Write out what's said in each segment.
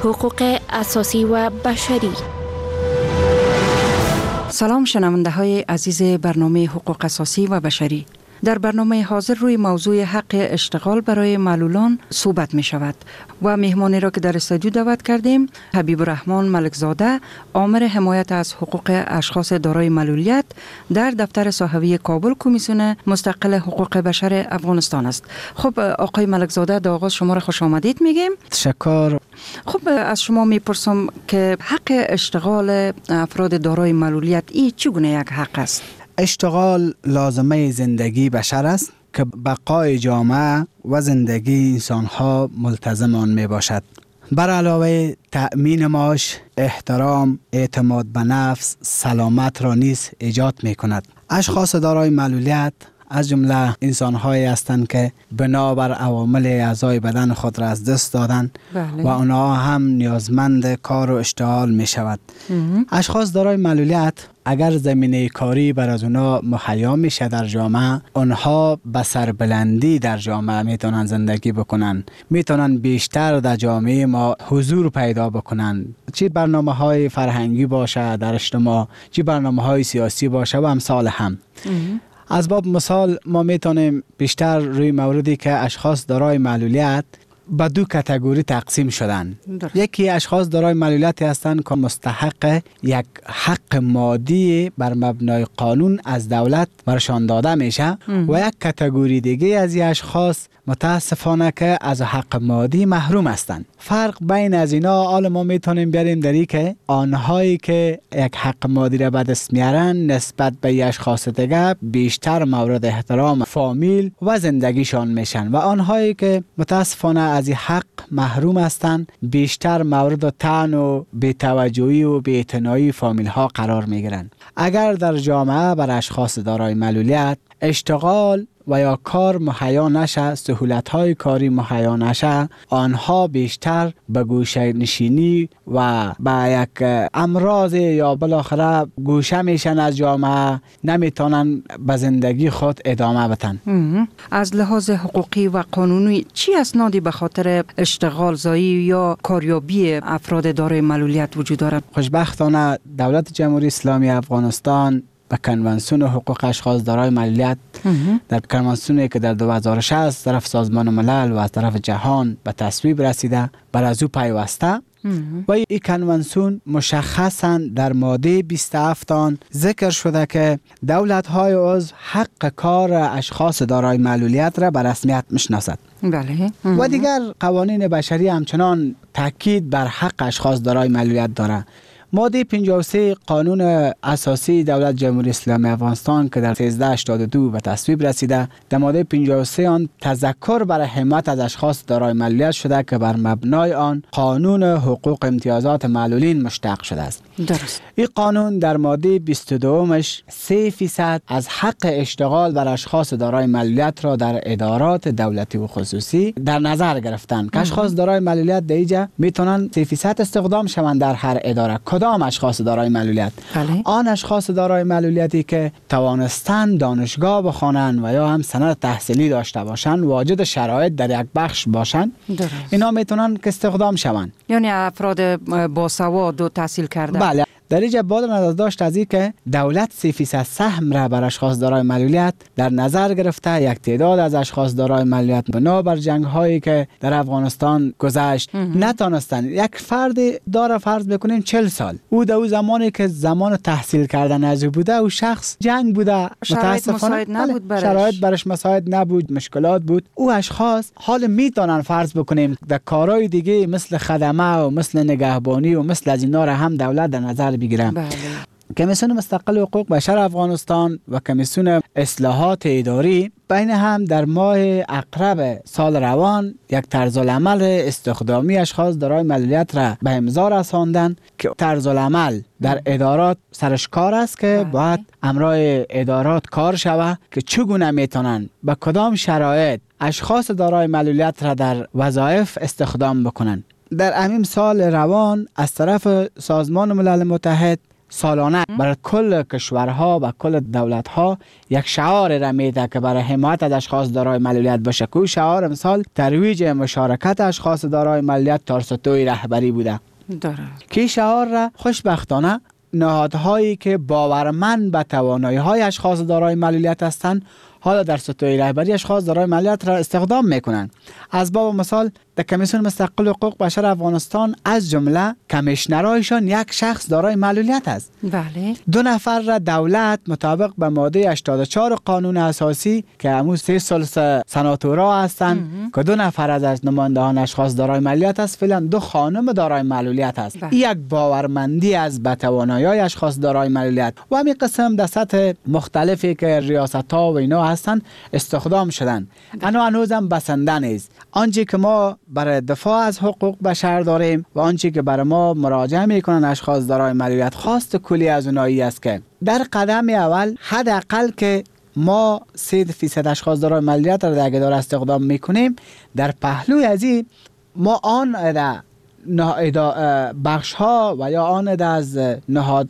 حقوق اساسی و بشری. سلام شنونده های عزیز برنامه حقوق اساسی و بشری. در برنامه حاضر روی موضوع حق اشتغال برای معلولان صحبت می شود و مهمانی را که در استودیو دعوت کردیم حبیب الرحمن ملکزاده، آمر حمایت از حقوق اشخاص دارای معلولیت در دفتر صحوی کابل کمیسیون مستقل حقوق بشر افغانستان است. خب آقای ملکزاده، در آغاز شما را خوش آمدید میگیم. تشکر. خب از شما میپرسم که حق اشتغال افراد دارای معلولیت ای چگونه یک حق است؟ اشتغال لازمه زندگی بشر است که بقای جامعه و زندگی انسانها ملتزم آن می باشد. بر علاوه تأمین معاش، احترام، اعتماد به نفس، سلامت را نیز ایجاد می کند. اشخاص دارای معلولیت از جمله انسان‌هایی هستند که بنابر عوامل اعضای بدن خود را از دست دادند و آنها هم نیازمند کار و اشتغال می شود. اشخاص دارای معلولیت اگر زمینه کاری بر از اونا مهیا میشه در جامعه، آنها به سربلندی در جامعه میتونن زندگی بکنن، میتونن بیشتر در جامعه ما حضور پیدا بکنن، چه برنامه‌های فرهنگی باشه در اجتماع، چه برنامه‌های سیاسی باشه و امثال هم. از باب مثال ما میتونیم بیشتر روی موردی که اشخاص دارای معلولیت به دو کاتگوری تقسیم شدن. یکی اشخاص دارای معلولیتی هستند که مستحق یک حق مادی بر مبنای قانون از دولت برشان داده میشه و یک کاتگوری دیگه از این اشخاص متاسفانه که از حق مادی محروم هستند. فرق بین از اینا حالا ما میتونیم بیاریم در این که آنهایی که یک حق مادی را به دست میارن نسبت به اشخاص دیگه بیشتر مورد احترام فامیل و زندگیشان میشن و آنهایی که متاسفانه از این حق محروم هستند بیشتر مورد طعن و بی‌توجهی و بی‌اعتنایی فامیل ها قرار میگیرن. اگر در جامعه بر اشخاص دارای معلولیت اشتغال و یا کار مهیا نشه، سهولت‌های کاری مهیا نشه، آنها بیشتر به گوشه نشینی و به یک امراض یا بالاخره گوشه میشن از جامعه، نمیتونن به زندگی خود ادامه بدن. از لحاظ حقوقی و قانونی چی اسنادی به خاطر اشتغال زایی یا کاریابی افراد دارای معلولیت وجود دارد؟ خوشبختانه دولت جمهوری اسلامی افغانستان به کنوانسیون حقوق اشخاص دارای معلولیت در کنوانسیونی که در 2006 از طرف سازمان ملل و از طرف جهان به تصویب رسیده بر از او پیوسته و این کنوانسیون مشخصا در ماده 27 آن ذکر شده که دولت‌های عضو حق کار اشخاص دارای معلولیت را به رسمیت میشناسد. بله. و دیگر قوانین بشری همچنان تاکید بر حق اشخاص دارای معلولیت دارد. ماده 53 قانون اساسی دولت جمهوری اسلامی افغانستان که در 1382 به تصویب رسیده، در ماده 53 آن تذکر برای حمایت از اشخاص دارای معلولیت شده که بر مبنای آن قانون حقوق امتیازات معلولین مشتق شده است. درست. این قانون در ماده 22 3% از حق اشتغال بر اشخاص دارای معلولیت را در ادارات دولتی و خصوصی در نظر گرفتند که اشخاص دارای معلولیت در اینجا میتونن 3% استخدام شوند در هر اداره. کدام اشخاص دارای معلولیت؟ بله. آن اشخاص دارای معلولیتی که توانستند دانشگاه بخوانند و یا هم سند تحصیلی داشته باشند، واجد شرایط در یک بخش باشند، اینا میتونن که استخدام شوند. یعنی افراد با سواد و تحصیل کرده. بله. در اینجا باید نظر داشت از این که دولت 3% سهم را بر اشخاص دارای معلولیت در نظر گرفته. یک تعداد از اشخاص دارای معلولیت بنابر جنگ هایی که در افغانستان گذشت نتانستند. یک فرد داره فرض بکنیم 40 سال، او در اون زمانی که زمان تحصیل کردن از او بوده، او شخص جنگ بوده، شرایط مساعد نبود برش. شرایط برش مساعد نبود، مشکلات بود. او اشخاص حال میتونن فرض بکنیم در کارهای دیگه مثل خدمه و مثل نگهبانی و مثل از اینا را هم دولت در نظر بگیرم. بله. کمیسیون مستقل حقوق بشر افغانستان و کمیسیون اصلاحات اداری بین هم در ماه اقرب سال روان یک طرزالعمل استخدامی اشخاص دارای معلولیت را به امضا رساندند که طرزالعمل در ادارات سرش کار است که باید امرای ادارات کار شود که چگونه میتونن با کدام شرایط اشخاص دارای معلولیت را در وظایف استخدام بکنن. در همین سال روان از طرف سازمان ملل متحد سالانه برای کل کشورها و کل دولتها یک شعار را میده که برای حمایت از اشخاص دارای معلولیت باشه. که شعار مثال ترویج مشارکت اشخاص دارای معلولیت توسط رهبری بوده. که شعار را خوشبختانه نهادهایی که باورمند به توانایی‌های اشخاص دارای معلولیت هستند حالا در سطوح رهبری اشخاص دارای معلولیت را استخدام میکنند. از باب مثال در کمیسیون مستقل حقوق بشر افغانستان از جمله کمیشنرایشان یک شخص دارای معلولیت است. بله. 2 نفر را دولت مطابق به ماده 84 قانون اساسی که همون 3 ثلث سناتورا هستند که 2 نفر از نمایندگان اشخاص دارای معلولیت است، فعلا 2 خانم دارای معلولیت است. یک باورمندی از به توانایی اشخاص دارای معلولیت و همین قسم در سطح مختلفی که ریاست‌ها و اینا هستند استخدام شدن. انا هنوزم بسنده نیست. آنچه که ما برای دفاع از حقوق بشر داریم و آنچه که برای ما مراجعه میکنن اشخاص دارای معلولیت خواست کلی از اونایی است که در قدم اول حداقل که ما 3% اشخاص دارای معلولیت را در اداره استخدام میکنیم، در پهلوی از این ما آن بخش ها و یا آن از نهاد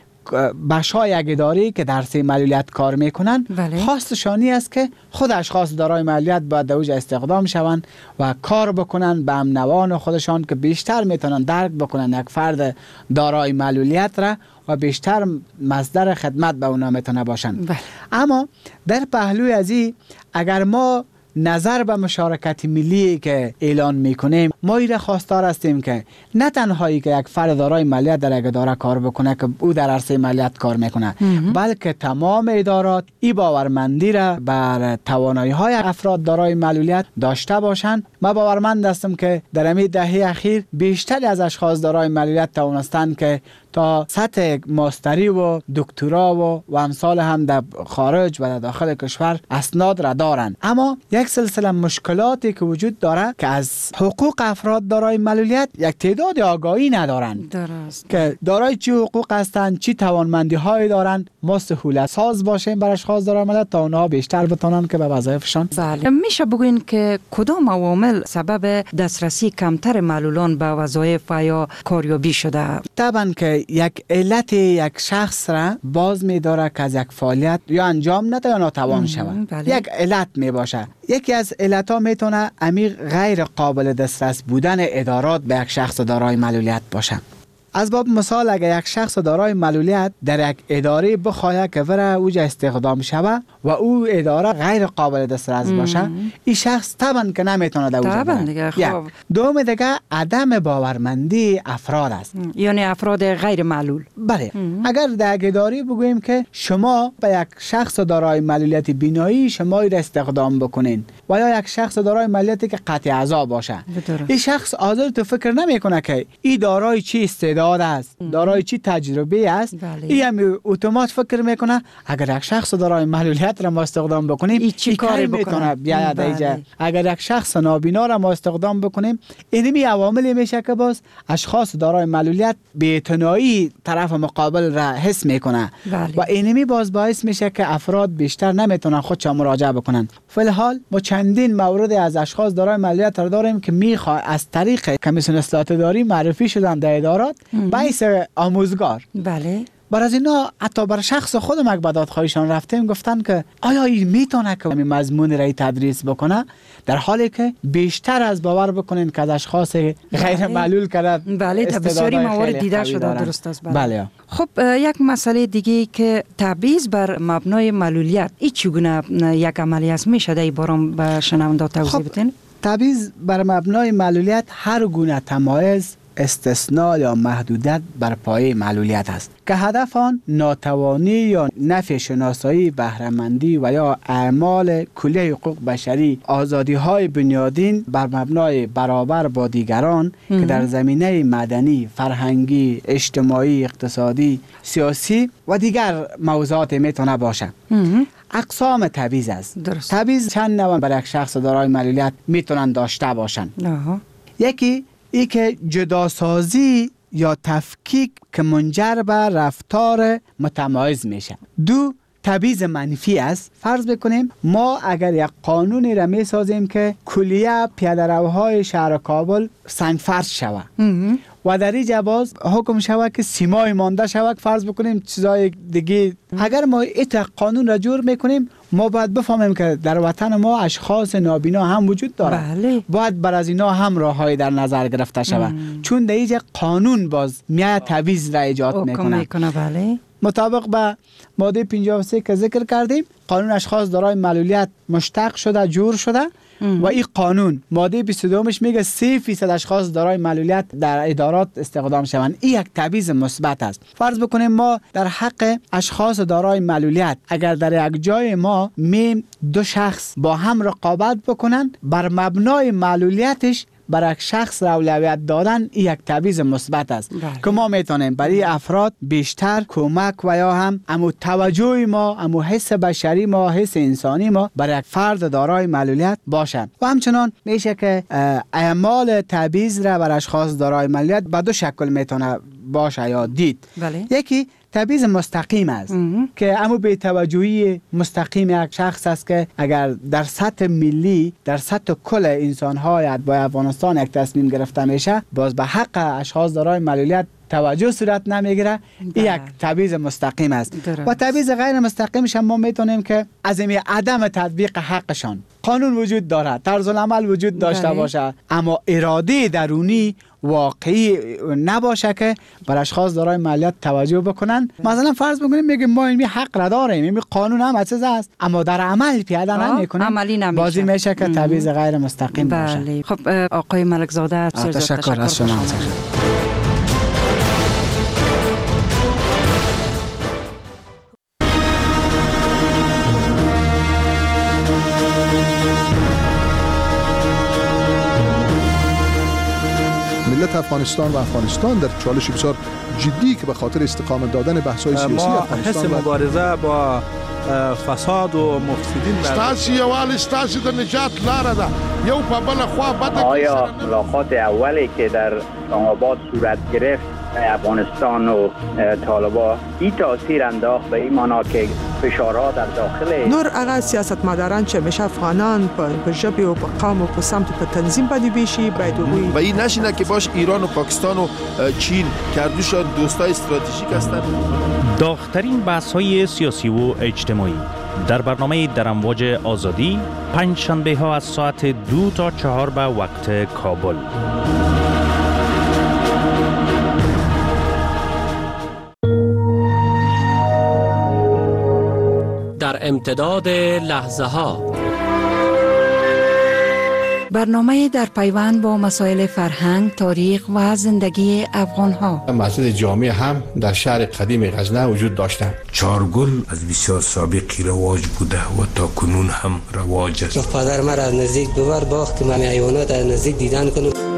بخش های یک اداری که در سه معلولیت کار میکنن خواستشانی است که خود اشخاص دارای معلولیت باید در اوج استخدام شوند و کار بکنن به امنوان خودشان که بیشتر میتونن درک بکنن یک فرد دارای معلولیت را و بیشتر مصدر خدمت به اونا میتونه باشن. اما در پهلوی از این اگر ما نظر به مشارکت ملی که اعلان میکنیم، ما ایره خواستار هستیم که نه تنهایی که یک فرد دارای معلولیت در یک اداره کار بکنه که او در عرصه معلولیت کار میکنه، بلکه تمام ادارات این باورمندی را بر توانایی های افراد دارای معلولیت داشته باشند. ما باورمند هستم که در همین دهه اخیر بیشتر از اشخاص دارای معلولیت توانستند که تا سطح ماستری و دکترا و امثال هم در خارج و در داخل کشور اسناد را دارند. اما یک سلسله مشکلاتی که وجود داره که از حقوق افراد دارای معلولیت یک تعداد آگاهی ندارند. درست. که دارای چی حقوق هستند، چی توانمندی هایی دارند، ما سهولت ساز باشیم برای اشخاص دارای معلولیت تا اونها بیشتر بتونن که به وظایفشان. بله. میشه بگوین که کدام عوامل سبب دسترسی کمتر معلولان به وظایف و یا کاریابی شده؟ طبعا که یک علت یک شخص را باز می داره که از یک فعالیت یا انجام نده یا ناتوان شود. یک علت می باشه. یکی از علتها میتونه عمیق غیر قابل دسترس بودن ادارات به یک شخص دارای معلولیت باشه. از باب مثال اگر یک شخص دارای معلولیت در یک اداره بخواهد که وره اوج استخدام شود و او اداره غیر قابل دسترس باشه، این شخص طبعا که نمیتونه در اوج بره. دوم دیگه عدم باورمندی افراد است، یعنی افراد غیر معلول. بله. اگر در یک اداره بگوییم که شما به یک شخص دارای معلولیت بینایی شما را استخدام بکنین و یا یک شخص دارای معلولیتی که قطع اعضا باشه، این شخص حاضر تو فکر نمیکنه که این دارای چی استعداد است، دارای چی تجربه است. این هم اتومات فکر میکنه اگر یک شخص دارای معلولیت را ما استخدام بکنیم این چی کاری میتونه بیاید اینجا. اگر یک شخص نابینا را ما استخدام بکنیم، اینمی عواملی میشه که باز اشخاص دارای معلولیت بی‌اعتنایی طرف مقابل را حس میکنه و اینمی باز باعث میشه که افراد بیشتر نمیتونن خودشان مراجعه بکنن. فلحال ما چندین مورد از اشخاص دارای معلولیت را داریم که میخواد از طریق کمیسیون اصلاحات اداری معرفی شدن در ادارات باعث آموزگار. بله. بر از اینا حتی بر شخص خودم یک بدادخواهیشان رفتیم، گفتن که آیا این میتونه که این مضمون را تدریس بکنه، در حالی که بیشتر از باور بکنین که از اشخاص غیر معلول کرد. بله، بسیاری موارد دیده شده. درست است. بله. خب یک مسئله دیگه که تبعیض بر مبنای معلولیت این چگونه یک عملی است، میشه در این باره به شنونده توضیح بدین؟ تبعیض بر مبنای معلولیت هر گونه تمایز، استثناء یا محدودیت بر پایه معلولیت است که هدف آن ناتوانی یا نفی شناسایی، بهره‌مندی و یا اعمال کلیه حقوق بشری، آزادی‌های بنیادین بر مبنای برابر با دیگران که در زمینه مدنی، فرهنگی، اجتماعی، اقتصادی، سیاسی و دیگر موضوعات میتونه باشه. اقسام تبعیض است. تبعیض چند نوع برای یک شخص دارای معلولیت میتونن داشته باشن. یکی ای که جداسازی یا تفکیک که منجر به رفتار متمایز میشه. دو، تبعیض منفی است. فرض بکنیم ما اگر یک قانونی را میسازیم که کلیه پیاده‌روهای شهر کابل سنگفرش شود و در اینجا باز حکم شود که سیمای مانده شود، فرض بکنیم چیزای دیگه. اگر ما این قانون را جور میکنیم، ما باید بفهمیم که در وطن ما اشخاص نابینا هم وجود داره. بله. باید بر از اینا هم راههای در نظر گرفته شود، چون در اینجا قانون باز میاد تبعیض را ایجاد میکنه. بله. مطابق به ماده 53 که ذکر کردیم، قانون اشخاص دارای معلولیت مشتق شده، جور شده و این قانون ماده 22 میگه 3% اشخاص دارای معلولیت در ادارات استخدام شوند. این یک تبعیض مثبت است. فرض بکنیم ما در حق اشخاص دارای معلولیت اگر در یک جای ما دو شخص با هم رقابت بکنن، بر مبنای معلولیتش برای یک شخص اولویت دادن یک تبعیض مثبت است که ما میتونیم برای افراد بیشتر کمک و یا هم توجه ما، حس بشری ما، حس انسانی ما برای یک فرد دارای معلولیت باشند. و همچنان میشه که اعمال تبعیض را بر اشخاص دارای معلولیت به دو شکل میتونه باشه یا دید. بله. یکی تبعیض مستقیم است که بی توجهی مستقیم یک شخص است که اگر در سطح ملی، در سطح کل انسان‌های با افغانستان یک تصمیم گرفته میشه، باز به حق اشخاص دارای معلولیت توجه صورت نمیگیره. یک تبعیض مستقیم است. و تبعیض غیر مستقیمش هم ما میتونیم که از این عدم تطبیق حقشان. قانون وجود داره، طرز العمل وجود داشته باشه، اما اراده درونی واقعی نباشه که بر اشخاص دارای معلولیت توجه بکنن. مثلا فرض بکنیم میگیم ما این حق را داریم، این قانون هم چیز است، اما در عمل پیاده نمیکنیم، بازی میشه که تبعیض غیر مستقیم باشه. بله. خب آقای ملکزاده، تشکر از شما. ملت افغانستان و افغانستان در چالش بسیار جدی که به خاطر استقامت دادن بحث‌های سیاسی ما افغانستان حس مبارزه با فساد و مفسدین ستاسي یوال ستاسي د نجات لاره ده یو په بل خوا بده. آیا ملاقات اولی که در اسلام آباد صورت گرفت افغانستان و طالبان این تاثیر انداخت به این معنا که فشارها در داخل نور هغه سیاستمداران چې همیشه افغانان په ژبې او په قوم او په سمت په تنظیم باندې ویشي باید و این نشینه که باش ایران و پاکستان و چین کردوشان دوستای استراتژیک هستند. داغ‌ترین بحث‌های سیاسی و اجتماعی در برنامه در امواج آزادی، پنج شنبه ها از ساعت 2 تا 4 به وقت کابل. در امتداد لحظه ها، برنامه در پیوند با مسائل فرهنگ، تاریخ و زندگی افغان ها. مسجد جامع هم در شهر قدیم غزنه وجود داشتند. چارگل از بسیار سابقی رواج بوده و تا کنون هم رواج است. پدر مرا از نزدیک ببر باخت که من حیوانات از نزدیک دیدن کنم.